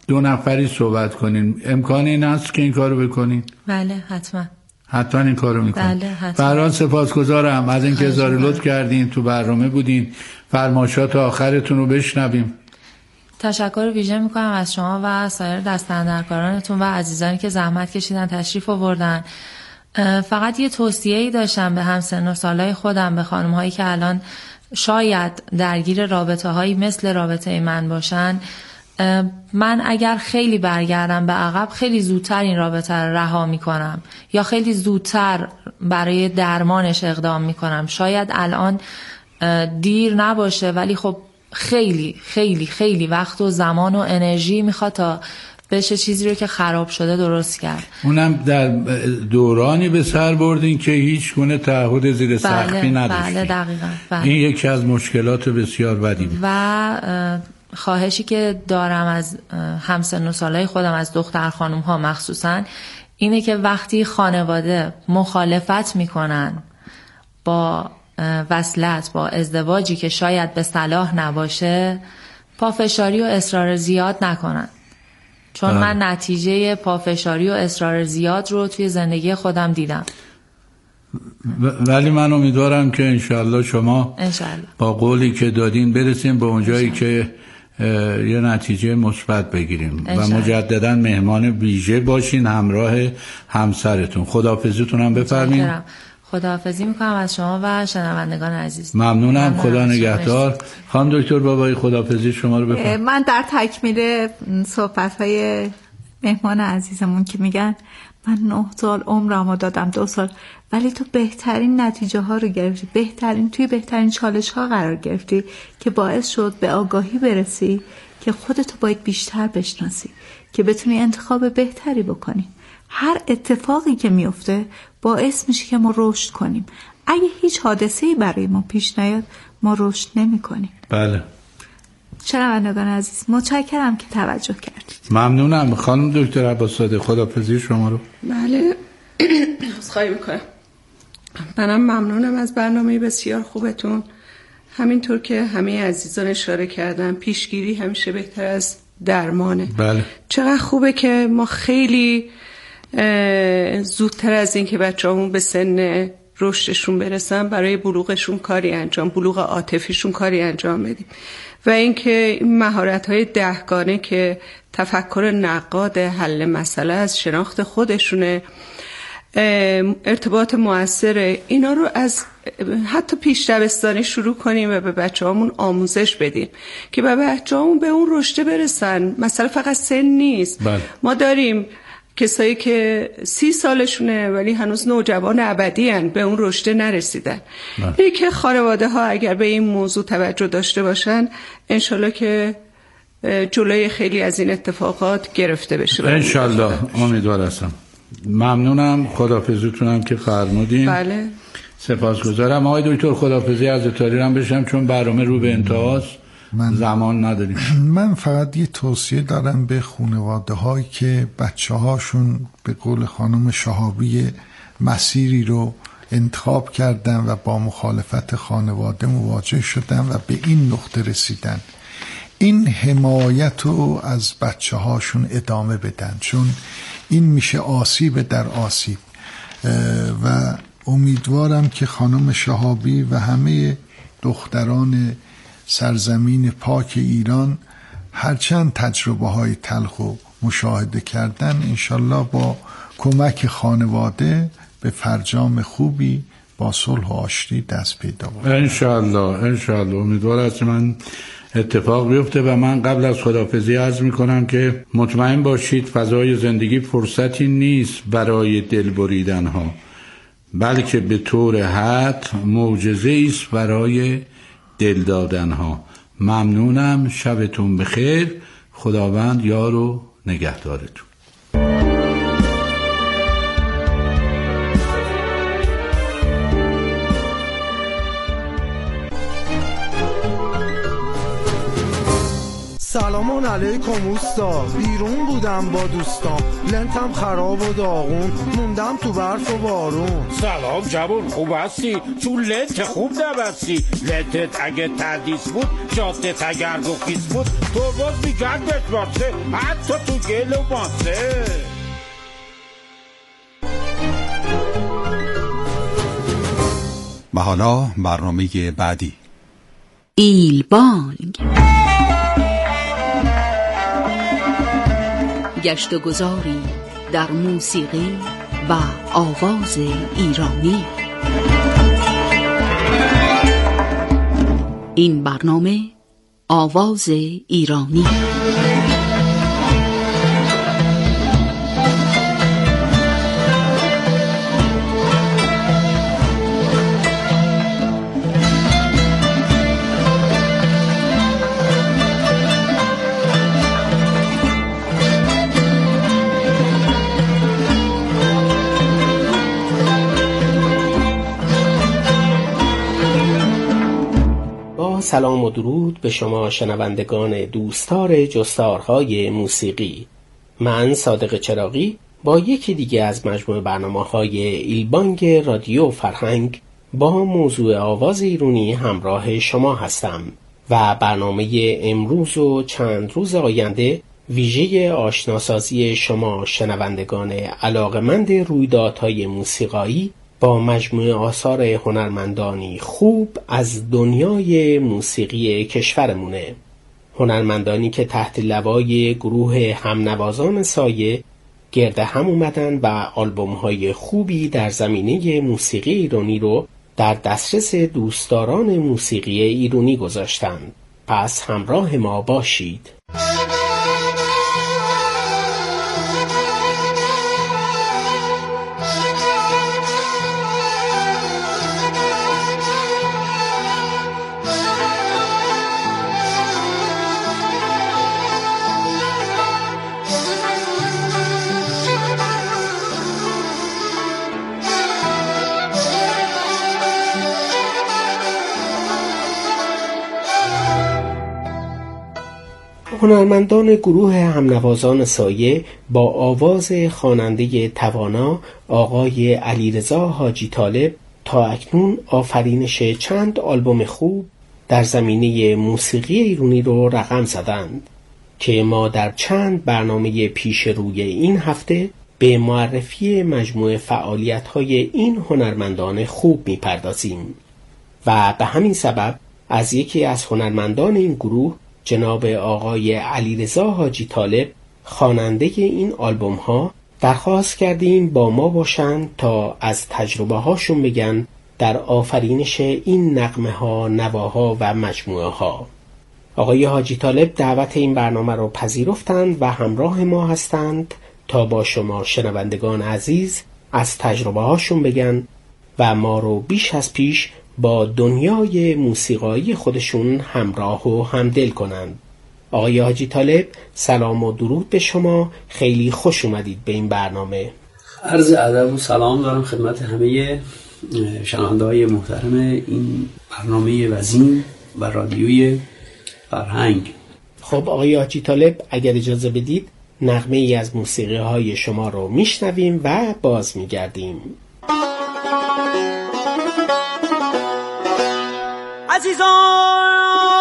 2 نفری صحبت کنین. امکان این هست که این کارو بکنین؟ بله حتما. حتما این کارو میکنین. بله حتما. برحال سپاسگزارم از اینکه اظهار لطف کردین، تو برنامه بودین، فرمایشات آخرتون رو بشنویم. تشکر ویژه میکنم از شما و سایر دستاندرکارانتون و عزیزانی که زحمت کشیدن تشریف آوردن. فقط یه توصیه‌ای داشتم به همسن و سالای خودم، به خانم‌هایی که الان شاید درگیر رابطه‌هایی مثل رابطه من باشن. من اگر خیلی برگردم به عقب، خیلی زودتر این رابطه رو رها میکنم یا خیلی زودتر برای درمانش اقدام میکنم. شاید الان دیر نباشه، ولی خب خیلی خیلی خیلی وقت و زمان و انرژی میخواد تا بشه چیزی رو که خراب شده درست کرد. اونم در دورانی به سر بردین که هیچ گونه تعهد زیر سقفی نداشتین. بله دقیقاً. بله. این یکی از مشکلات بسیار بدی بود. و خواهشی که دارم از همسن و سالای خودم، از دختر خانم ها مخصوصاً، اینه که وقتی خانواده مخالفت میکنن با وصلت، با ازدواجی که شاید به صلاح نباشه، پافشاری و اصرار زیاد نکنن. چون من نتیجه پافشاری و اصرار زیاد رو توی زندگی خودم دیدم. ولی من امیدوارم که انشالله شما با قولی که دادین برسیم به اونجایی که یه نتیجه مثبت بگیریم و مجددا مهمان ویژه باشین همراه همسرتون. خداحافظیتون هم بفرمایید. خداحافظی میکنم از شما و شنوندگان عزیز. ممنونم. خدا نگهدار. خانم دکتر بابایی خداحافظی شما رو بفرمایید. من در تکمیل صحبت‌های مهمان عزیزمون که میگن من 9 سال عمرمو دادم 2 سال، ولی تو بهترین نتیجه ها رو گرفتی، توی بهترین چالش ها قرار گرفتی که باعث شد به آگاهی برسی که خودتو باید بیشتر بشناسی که بتونی انتخاب بهتری بکنی. هر اتفاقی که میفته باعث میشه که ما رشد کنیم. اگه هیچ حادثه‌ای برای ما پیش نیاد، ما رشد نمی‌کنیم. بله. شنوندگان عزیز، متشکرم که توجه کردید. ممنونم. خانم دکتر عباس‌زاده خداحافظی شما رو. بله. خواهی میکنم. منم ممنونم از برنامه بسیار خوبتون. همینطور که همه عزیزان اشاره کردن، پیشگیری همیشه بهتر از درمانه. بله. چقدر خوبه که ما خیلی زودتر از این که بچه‌هامون به سن رشدشون برسن برای بلوغشون کاری انجام، بلوغ عاطفیشون کاری انجام بدیم. و اینکه مهارت‌های 10گانه که تفکر نقاد حل مسئله از شناخت خودشونه، ارتباط مؤثر، اینا رو از حتی پیش دبستانی شروع کنیم و به بچه‌هامون آموزش بدیم که به بچه‌هامون به اون رشد برسن. مسئله فقط سن نیست. بله. ما داریم کسایی که 30 سالشونه ولی هنوز نوجوان ابدی هن، به اون رشد نرسیدن. اینه که خانواده ها اگر به این موضوع توجه داشته باشن، انشالله که جلوی خیلی از این اتفاقات گرفته بشه. انشالله. امیدوار هستم. ممنونم. خداحافظیتونم که فرمودین. بله. سپاسگزارم. آقای دکتر خداحافظی از تاریرم بشم چون برنامه رو به انتهاست. زمان نداریم. من فقط یه توصیه دارم به خانواده هایی که بچه هاشون به قول خانم شهابی مسیری رو انتخاب کردن و با مخالفت خانواده مواجه شدن و به این نقطه رسیدن، این حمایت رو از بچه هاشون ادامه بدن، چون این میشه آسیب در آسیب. و امیدوارم که خانم شهابی و همه دختران سرزمین پاک ایران هرچند تجربه های تلخ و مشاهده کردن، انشالله با کمک خانواده به فرجام خوبی با صلح و آشتی دست پیدا کنند. انشالله. امیدوار هستم من اتفاق بیفته. و من قبل از خداحافظی عرض میکنم که مطمئن باشید فضای زندگی فرصتی نیست برای دل بریدن ها، بلکه به طور حد معجزه است برای دل دادن ها. ممنونم. شبتون بخیر. خداوند یار و نگهدارتون. سلام علیکم اوستا، بیرون بودم با دوستام، لنتم خراب و داغون، موندم تو برف و بارون. سلام جوون، خوب هستی؟ چون لنت خوب نبستی. لنتت اگه تردیس بود، جادت اگر و خیس بود، ترباز میکرد بشباسه حتی تو گل و ماسه. و حالا برنامه بعدی، ایلبانگ، گشت و گذاری در موسیقی و آواز ایرانی. این برنامه آواز ایرانی. سلام و درود به شما شنوندگان دوستار جستارهای موسیقی. من صادق چراغی با یکی دیگه از مجموعه برنامه‌های ایلبانگ رادیو فرهنگ با موضوع آواز ایرانی همراه شما هستم و برنامه امروز و چند روز آینده ویژه آشناسازی شما شنوندگان علاقمند رویدادهای موسیقایی با مجموعه آثار هنرمندانی خوب از دنیای موسیقی کشورمونه. هنرمندانی که تحت لوای گروه همنوازان سایه گرد هم اومدن و آلبوم‌های خوبی در زمینه موسیقی ایرانی رو در دسترس دوستداران موسیقی ایرانی گذاشتن. پس همراه ما باشید. هنرمندان گروه همنوازان سایه با آواز خواننده توانا آقای علیرضا حاجی طالب تا اکنون آفرینش چند آلبوم خوب در زمینه موسیقی ایرانی رو رقم زدند که ما در چند برنامه پیش روی این هفته به معرفی مجموعه فعالیت‌های این هنرمندان خوب می‌پردازیم و به همین سبب از یکی از هنرمندان این گروه جناب آقای علیرضا حاجی طالب خواننده این آلبوم ها درخواست کردیم با ما باشند تا از تجربه هاشون بگن در آفرینش این نغمه ها، نواها و مجموعه ها. آقای حاجی طالب دعوت این برنامه رو پذیرفتند و همراه ما هستند تا با شما شنوندگان عزیز از تجربه هاشون بگن و ما رو بیش از پیش با دنیای موسیقایی خودشون همراه و همدل کنند. آقای حاجی طالب سلام و درود به شما، خیلی خوش اومدید به این برنامه. عرض ادب و سلام دارم خدمت همه شنونده‌های محترم این برنامه وزین و رادیوی فرهنگ. خب آقای حاجی طالب اگر اجازه بدید نغمه ای از موسیقی های شما رو میشنویم و باز میگردیم. عزیزان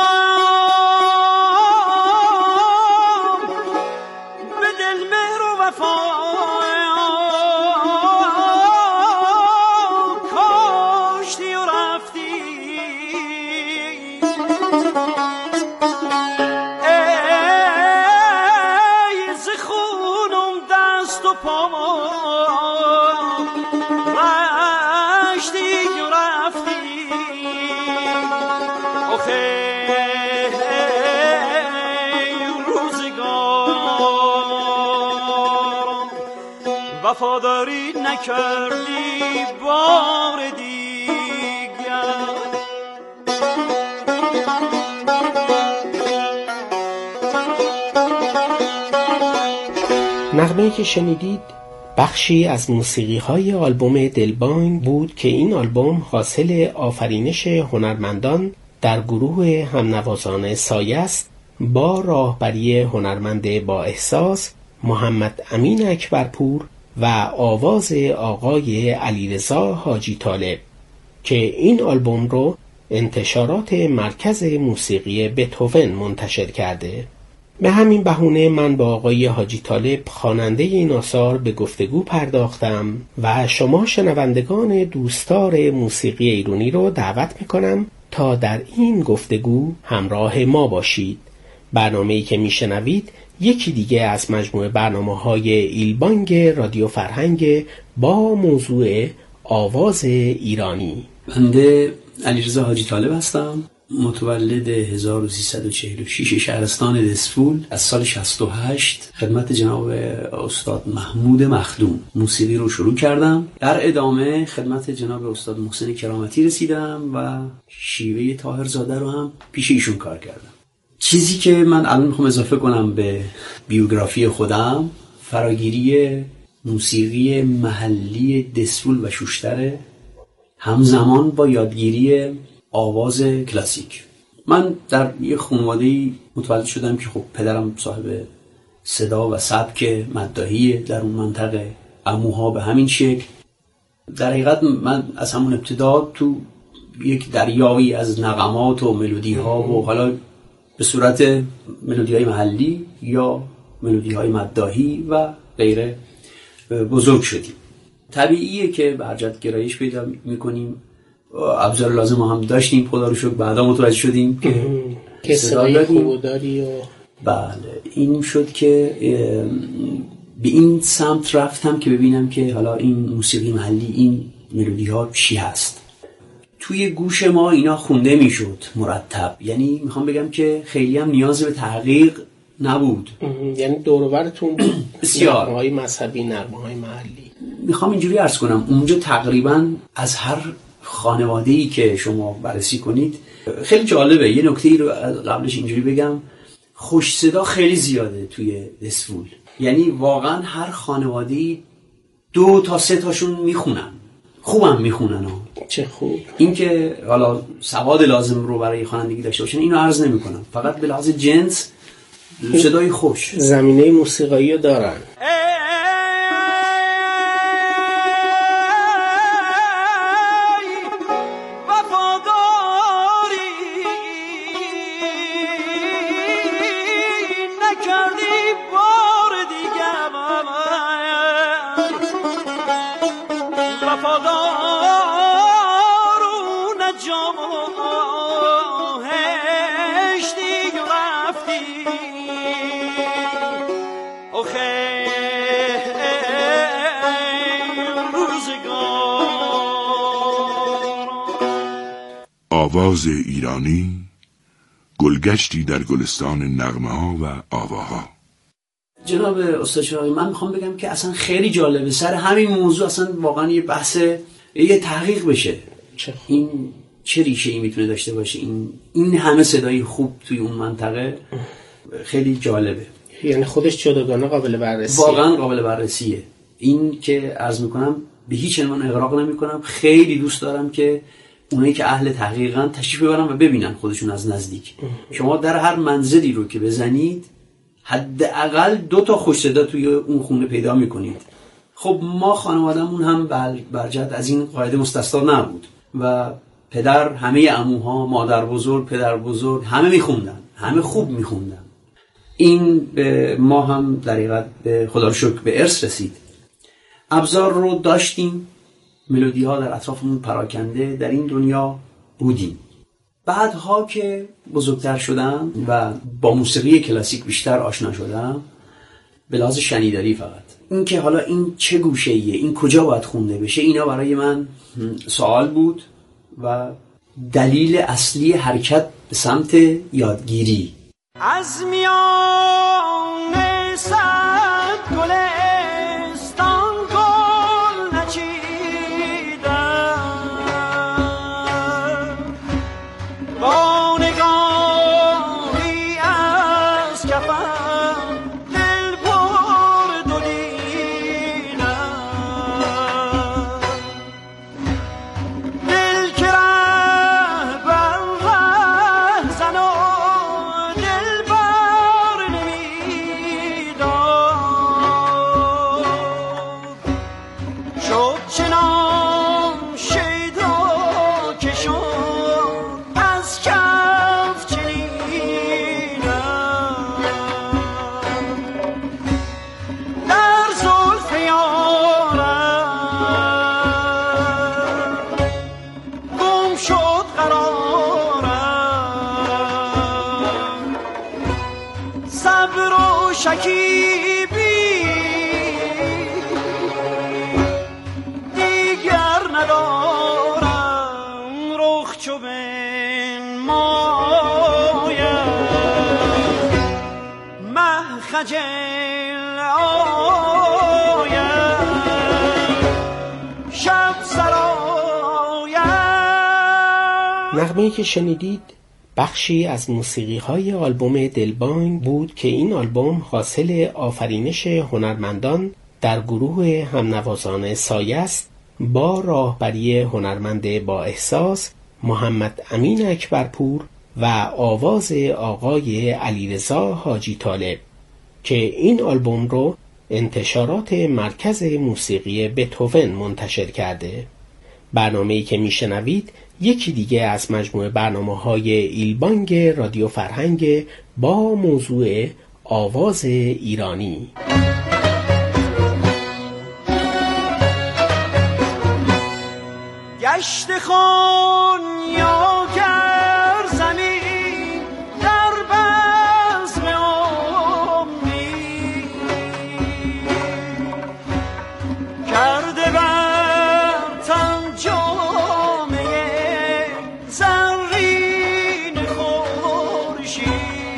به دل مهر و وفا کاشتی و رفتی، ای ز خونم دست و پا رشتی و رفتی، وفاداری نکردی بار دیگر. نغمه‌ای که شنیدید بخشی از موسیقی‌های آلبوم دلبانگ بود که این آلبوم حاصل آفرینش هنرمندان در گروه همنوازان سایه است با راهبری هنرمند با احساس محمد امین اکبرپور و آواز آقای علیرضا حاجی طالب که این آلبوم رو انتشارات مرکز موسیقی بتهوون منتشر کرده. به همین بهونه من با آقای حاجی طالب خواننده این آثار به گفتگو پرداختم و شما شنوندگان دوستدار موسیقی ایرانی رو دعوت میکنم تا در این گفتگو همراه ما باشید. برنامه‌ای که میشنوید یکی دیگه از مجموعه برنامه‌های ایلبانگ رادیو فرهنگ با موضوع آواز ایرانی. بنده علیرضا حاجی طالب هستم، متولد 1346 شهرستان دسفول. از سال 68 خدمت جناب استاد محمود مخدوم موسیقی رو شروع کردم. در ادامه خدمت جناب استاد محسن کرامتی رسیدم و شیوه طاهرزاده رو هم پیش ایشون کار کردم. چیزی که من الان میخوام اضافه کنم به بیوگرافی خودم، فراگیری موسیقی محلی دسفول و شوشتره، همزمان با یادگیری آواز کلاسیک. من در یه خانواده‌ای متولد شدم که خب پدرم صاحب صدا و سبک مداحی در اون منطقه، عموها به همین شکل. در حقیقت من از همون ابتدا تو یک دریایی از نغمات و ملودی ها و حالا به صورت ملودی های محلی یا ملودی های مداحی و غیره بزرگ شدیم. طبیعیه که به هرجت گرایش پیدا میکنیم. ابزار لازم هم داشتیم، خدا رو شکر بعدا متوجه شدیم که صدای خوب داری. بله، این شد که به این سمت رفتم که ببینم که حالا این موسیقی محلی، این ملودی ها چی هست. توی گوش ما اینا خونده میشد مرتب، یعنی میخوام بگم که خیلی هم نیاز به تحقیق نبود. یعنی دور و برتون بسیار نغمه‌های مذهبی، نغمه‌های محلی. میخوام اینجوری عرض کنم، اونجا تقریبا از هر خانواده‌ای که شما بررسی کنید، خیلی جالبه. یه نکته‌ای رو قبلش اینجوری بگم، خوش صدا خیلی زیاده توی دسفول. یعنی واقعا هر خانواده‌ای 2 تا 3 تاشون میخونن، خوبم میخونن. چه خوب. این که حالا سواد لازم رو برای خوانندگی داشته باشن اینو عرض نمی‌کنم، فقط به لحاظ جنس صدای خوش، زمینه موسیقایی رو دارن. آواز ایرانی، گلگشتی در گلستان نغمه ها و آواها. جناب استاد شاهی، من میخوام بگم که اصلا خیلی جالبه سر همین موضوع اصلا واقعا یه بحث، یه تحقیق بشه. این چه ریشه ای میتونه داشته باشه، این همه صدای خوب توی اون منطقه؟ خیلی جالبه. یعنی خودش جداگانه قابل بررسیه. واقعا قابل بررسیه. این که عرض میکنم به هیچ عنوان اغراق نمیکنم. خیلی دوست دارم که اونایی که اهل تحقیقن تشریف ببرن و ببینن خودشون از نزدیک. شما در هر منزلی رو که بزنید حداقل 2 تا خوش صدا توی اون خونه پیدا میکنید. خب ما خانوادهمون هم برجت از این قاعده مستثنا نبود و پدر، همه عموها، مادر بزرگ، پدر بزرگ، همه میخوندن، همه خوب میخوندن. این به ما هم در حقیقت به خدا رو شکر به ارث رسید. ابزار رو داشتیم، ملودی ها در اطرافمون پراکنده در این دنیا بودیم. بعدها که بزرگتر شدم و با موسیقی کلاسیک بیشتر آشنا شدم، به لحاظ شنیداری فقط، این که حالا این چه گوشه‌ایه، این کجا باید خونده بشه، اینا برای من سوال بود و دلیل اصلی حرکت به سمت یادگیری. از میان صد گلستان گل نچیدم، با نگاهی از کفم دل برد و دیدم، دل که ره بر ره زن و دل بر نمی شکیبی دیگر ندارم رخ چو بنمایم مه خجل آیم شب سرایم. نغمه‌ای که شنیدید بخشی از موسیقی‌های آلبوم دلبانگ بود که این آلبوم حاصل آفرینش هنرمندان در گروه همنوازان سایه است با راهبری هنرمند با احساس محمد امین اکبرپور و آواز آقای علیرضا حاجی طالب که این آلبوم رو انتشارات مرکز موسیقی بتهوون منتشر کرده. برنامه‌ای که میشنوید یکی دیگه از مجموعه برنامه‌های ایلبانگ رادیو فرهنگ با موضوع آواز ایرانی. گشت خون یا گر زمین در بزم امید کرده بر تن جامعه زرین خورشید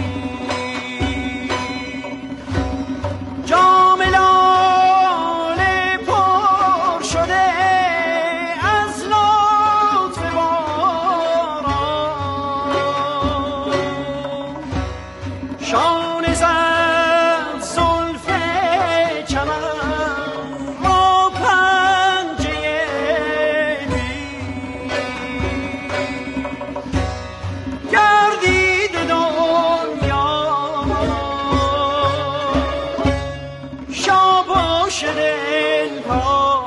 جام لاله پر شده از لطف باران شانه زد زلف چمن با پنجه گردید دنیا شاباش دلها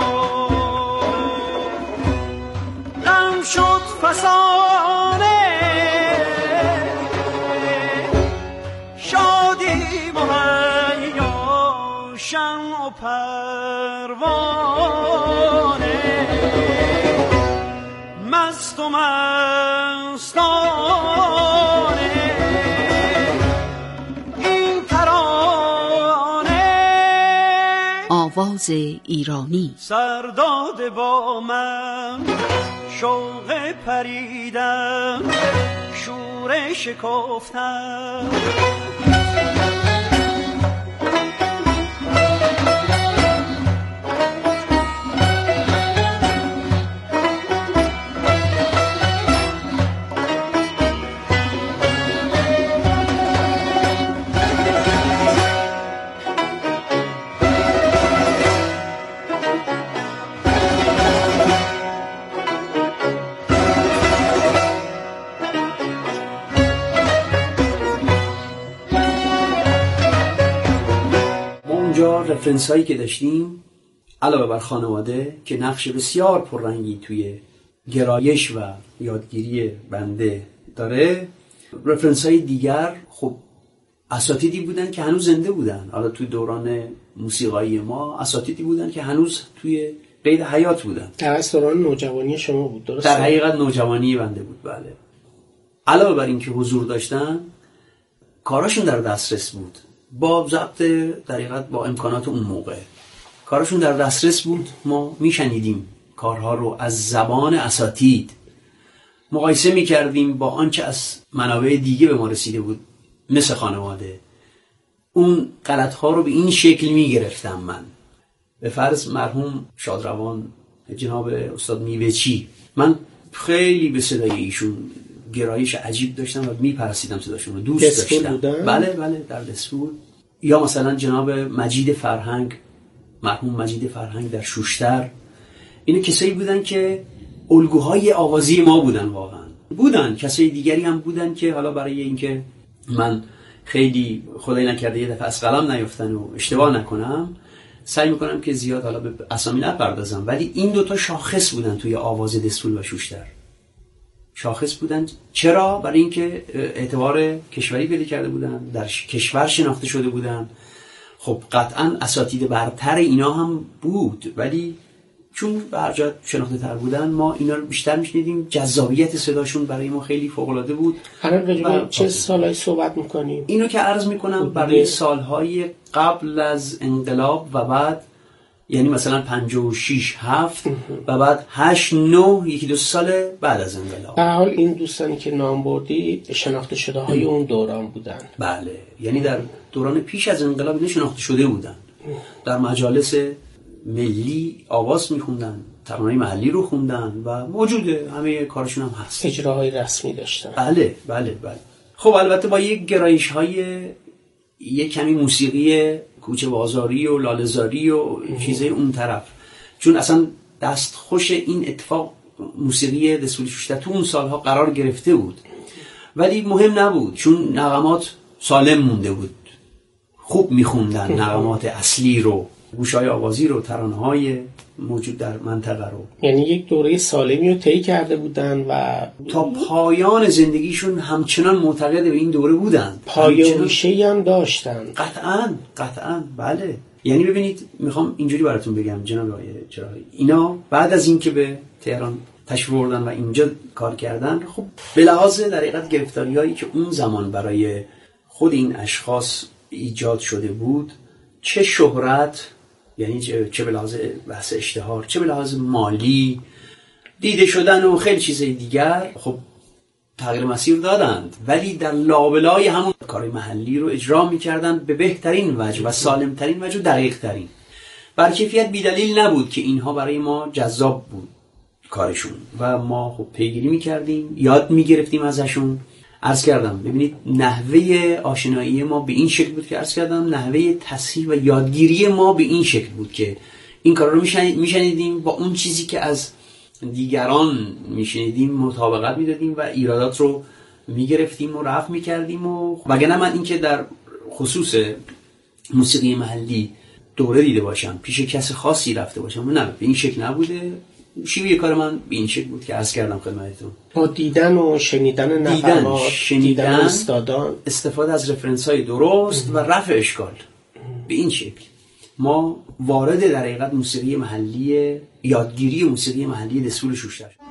غم شد فسانه شادی مهیا شمع و پروانه مست و مستانه این ترانه آواز ایرانی. سرداد با من شوق پریدم شور شکفتم رفرنس هایی که داشتیم علاوه بر خانواده که نقش بسیار پررنگی توی گرایش و یادگیری بنده داره، رفرنس های دیگر خب اساتیدی بودن که هنوز زنده بودن. حالا توی دوران موسیقایی ما اساتیدی بودن که هنوز توی قید حیات بودن. در دوران نوجوانی شما بود، درسته؟ در حقیقت نوجوانی بنده بود، بله. علاوه بر این که حضور داشتن، کاراشون در دسترس بود با ضبط در حقیقت با امکانات اون موقع. کاراشون در دسترس بود، ما میشنیدیم کارها رو از زبان اساتید، مقایسه میکردیم با آنچه از منابع دیگه به ما رسیده بود مثل خانواده. اون غلطها رو به این شکل میگرفتم من. به فرض مرحوم شادروان جناب استاد میوه‌چی، من خیلی به صدای ایشون گرایش عجیب داشتم و میپرسیدم صداشون رو، دوست داشتم. بله در دسفول. یا مثلا جناب مجید فرهنگ، مرحوم مجید فرهنگ در شوشتر، اینا کسایی بودن که الگوهای آوازی ما بودن. واقعا بودن کسای دیگری هم بودن که حالا برای اینکه من خیلی خدای نکرده یه دفعه از قلم نیفتن و اشتباه نکنم سعی میکنم که زیاد حالا به اسامی نپردازم، ولی این دوتا شاخص بودن توی آواز دسفول و شوشتر. شاخص بودن. چرا؟ برای اینکه اعتبار کشوری پیدا کرده بودن، در کشور شناخته شده بودن. خب قطعا اساتید برتر اینا هم بود، ولی چون به هر جا شناخته تر بودن ما اینا رو بیشتر میشنیدیم. جذابیت صداشون برای ما خیلی فوق‌العاده بود. الان چه سالایی صحبت میکنیم؟ اینو که عرض میکنم برای سالهای قبل از انقلاب و بعد، یعنی مثلا 56 7 و بعد 8 9 یکی دو سال بعد از انقلاب. به حال این دوستانی که نام بردی شناخته شده های اون دوران بودن. بله، یعنی در دوران پیش از انقلاب اینا شناخته شده بودن. در مجالس ملی آواز میخوندن، ترانه‌های محلی رو خوندن و موجوده، همه کارشون هم هست. اجراهای رسمی داشتن. بله بله بله. خب البته با یک گرایش‌های یک کمی موسیقی کوچه بازاری و لاله‌زاری و چیزای اون طرف، چون اصلا دستخوش این اتفاق موسیقی دستور شوشتر تو اون سالها قرار گرفته بود، ولی مهم نبود چون نغمات سالم مونده بود. خوب میخوندن نغمات اصلی رو، گوشهای آوازی رو، ترانه‌های موجود در منطقه رو. یعنی یک دوره سالمی رو طی کرده بودن و تا پایان زندگیشون همچنان معتقد به این دوره بودن. پایه و ریشه‌ای هم داشتن. قطعاً بله. یعنی ببینید، میخوام اینجوری براتون بگم جناب آقای چراغی، اینا بعد از اینکه به تهران تشریف آوردن و اینجا کار کردن، خب به لحاظ در حقیقت گرفتاری‌هایی که اون زمان برای خود این اشخاص ایجاد شده بود، چه شهرت، یعنی چه به لحاظ بحث اشتهار، چه به لحاظ مالی، دیده شدن و خیلی چیزای دیگر، خب تغییر مسیر دادند، ولی در لابلای همون کارهای محلی رو اجرا می‌کردن به بهترین وجه و سالمترین وجه و دقیق‌ترین. برکیفیت بی‌دلیل نبود که اینها برای ما جذاب بود کارشون و ما خب پیگیری می‌کردیم، یاد می‌گرفتیم ازشون. عرض کردم ببینید نحوه آشنایی ما به این شکل بود که عرض کردم، نحوه تصحیح و یادگیری ما به این شکل بود که این کارا رو میشنیدیم با اون چیزی که از دیگران میشنیدیم مطابقت میدادیم و ایرادات رو میگرفتیم و رفع میکردیم. و وگرنه من این که در خصوص موسیقی محلی دوره دیده باشم، پیش کس خاصی رفته باشم، نه، به این شکل نبوده. شیوه کار من به این شکل بود که عرض کردم خدمتتون. با دیدن و شنیدن نغمات، شنیدن استادان، استفاده از رفرنس های درست و رفع اشکال، به این شکل ما وارد در حقیقت موسیقی محلی، یادگیری موسیقی محلی دستور شوشتر شد.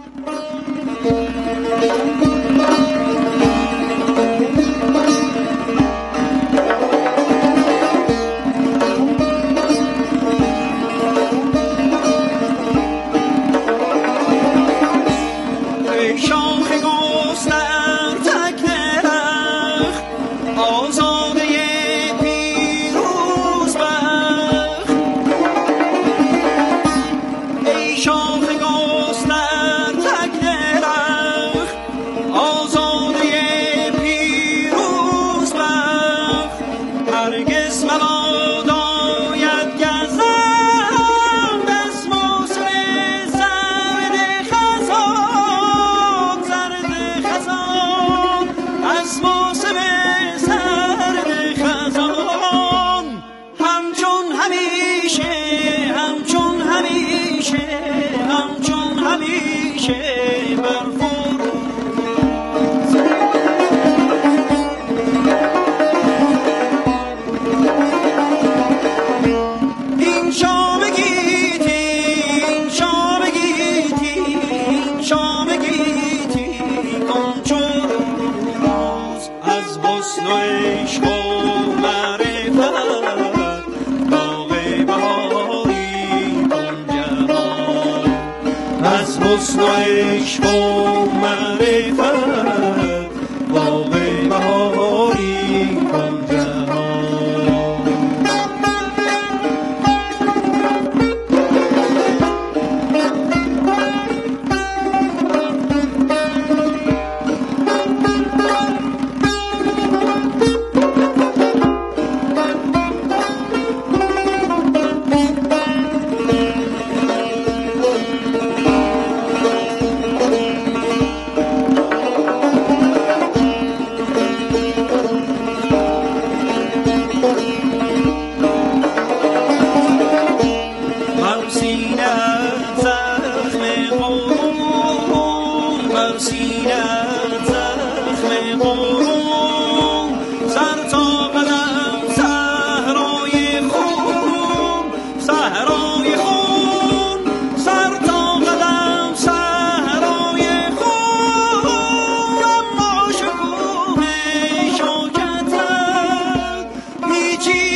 حسن و عشق و معرفت باغ بهاری کن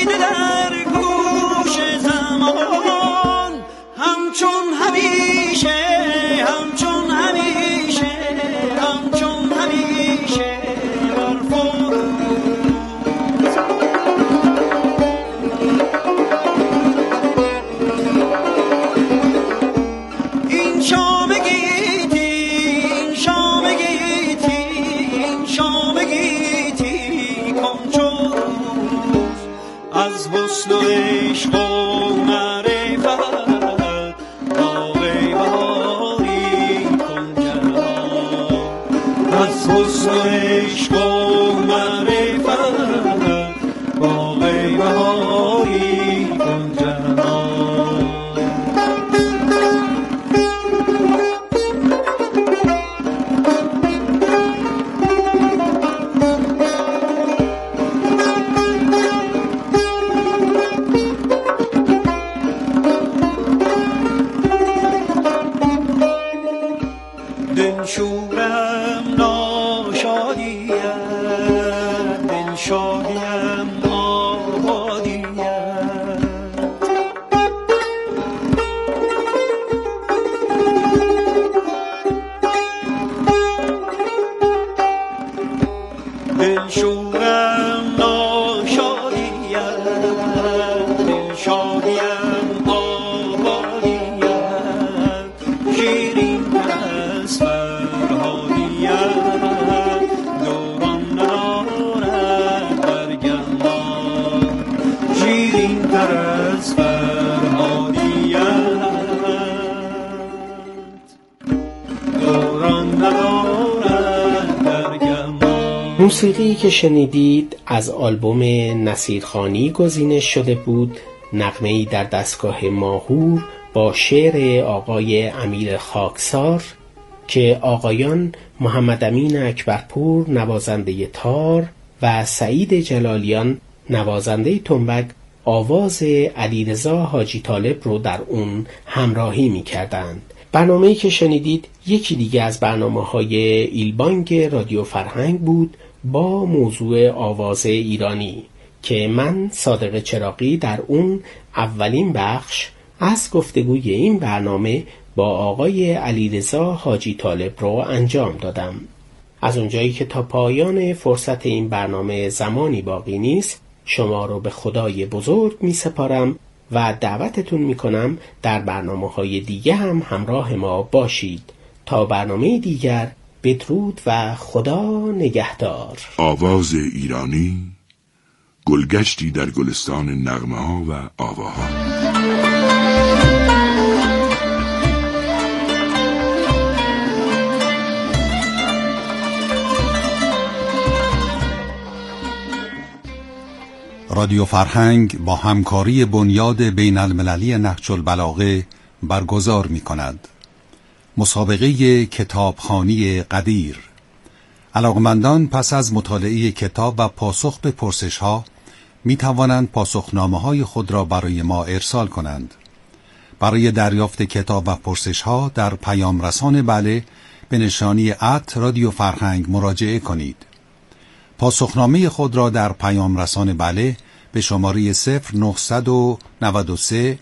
پیچیده در گوش زمان، همچون همیشه همچون همیشه همچون همیشه برفروز. این شام گیتی این شام گیتی این شام گیتی کن چو روز، از حسن و عشق و معرفت باغ بهاری کن جهان، از حسن و عشق و معرفت باغ بهاری کن جهان. دلشورم ناشادیم دلشادیم آبادیم، دلشورم ناشادیم دلشادیم آبادیم، شیرین از فرهادیم دوران ندارد برگمان، شیرین تر از فرهادیم دوران ندارد برگمان. موسیقی که شنیدید از آلبوم نصیرخانی گزینش شده بود، نغمه‌ای در دستگاه ماهور با شعر آقای امیر خاکسار که آقایان محمد امین اکبرپور نوازنده تار و سعید جلالیان نوازنده تنبک آواز علیرضا حاجی طالب رو در اون همراهی می کردند. برنامه‌ای که شنیدید یکی دیگه از برنامه‌های ایلبانگ رادیو فرهنگ بود با موضوع آواز ایرانی که من صادق چراغی در اون اولین بخش از گفتگوی این برنامه با آقای علیرضا حاجی طالب رو انجام دادم. از اونجایی که تا پایان فرصت این برنامه زمانی باقی نیست، شما رو به خدای بزرگ می سپارم و دعوتتون می کنم در برنامه‌های دیگه هم همراه ما باشید. تا برنامه دیگر، بدرود و خدا نگهدار. آواز ایرانی، گلگشتی در گلستان نغمه‌ها و آواها. رادیو فرهنگ با همکاری بنیاد بین المللی نهج البلاغه برگزار می کند. مسابقه کتابخوانی قدیر. علاقمندان پس از مطالعه کتاب و پاسخ به پرسش‌ها می توانند پاسخنامه‌های خود را برای ما ارسال کنند. برای دریافت کتاب و پرسش‌ها در پیام رسان بله به نشانی @رادیو فرهنگ مراجعه کنید. پاسخنامه خود را در پیام رسان بله به شماره 0993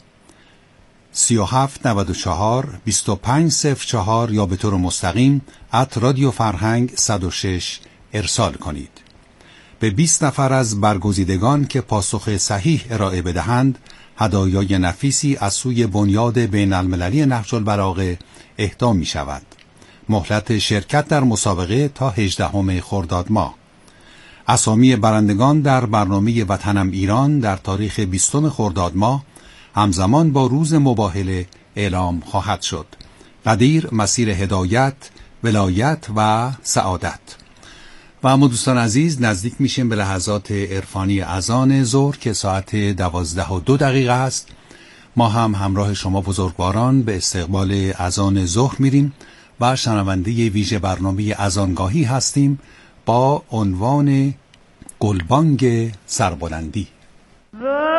3794 2504 یا به طور مستقیم @رادیو فرهنگ 106 ارسال کنید. به 20 نفر از برگزیدگان که پاسخ صحیح ارائه بدهند هدایای نفیسی از سوی بنیاد بین المللی نهج البلاغه اهدا می شود. مهلت شرکت در مسابقه تا 18 خرداد ماه. اسامی برندگان در برنامه وطنم ایران در تاریخ 20 خرداد ماه همزمان با روز مباهله اعلام خواهد شد. قدیر مسیر هدایت، ولایت و سعادت. و اما دوستان عزیز نزدیک میشیم به لحظات عرفانی اذان ظهر که ساعت 12:02 است. ما هم همراه شما بزرگواران به استقبال اذان ظهر میریم و شنونده ویژه برنامه اذانگاهی هستیم با عنوان گلبانگ سربلندی.